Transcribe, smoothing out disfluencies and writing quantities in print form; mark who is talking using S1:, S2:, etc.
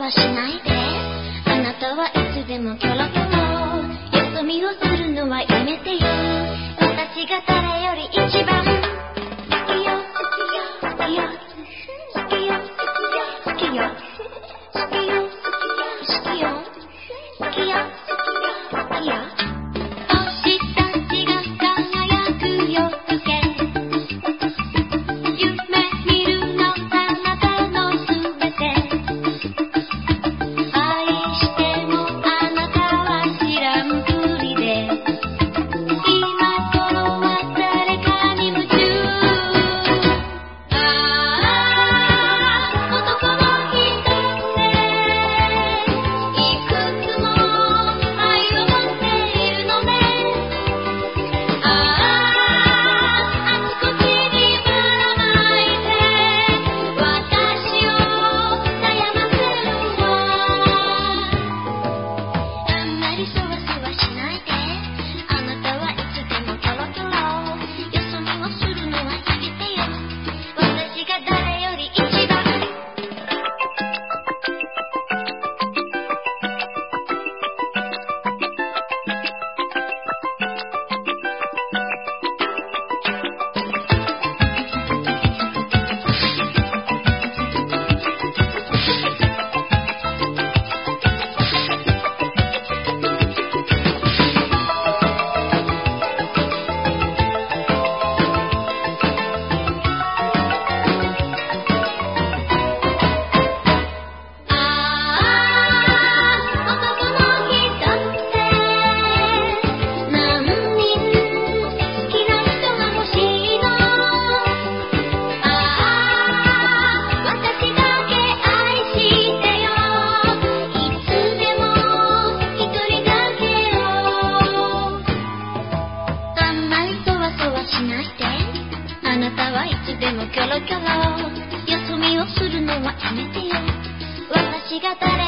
S1: わしないで。あなたはいつでもキョロキョロ。よそ見をするのはやめてよ。私が誰より一番好きよ好きよ好きよ好きよ好きよ好きよ好きよ好きよ好きよ。星たちが輝く夜更け、夢見るのあなたのすべて。愛してもあなたは知らんぷりで、今頃は誰かに夢中。男の人っていくつも愛を持っているのね。あちこちにばらまいて私を悩ませるわ。あんまりそわそわしないで。あなたはいつでもキョロキョロ。よそ見をするのはやめてよ。私が誰より一番あなたはいつでもキョロキョロ。よそ見をするのはやめてよ。私が誰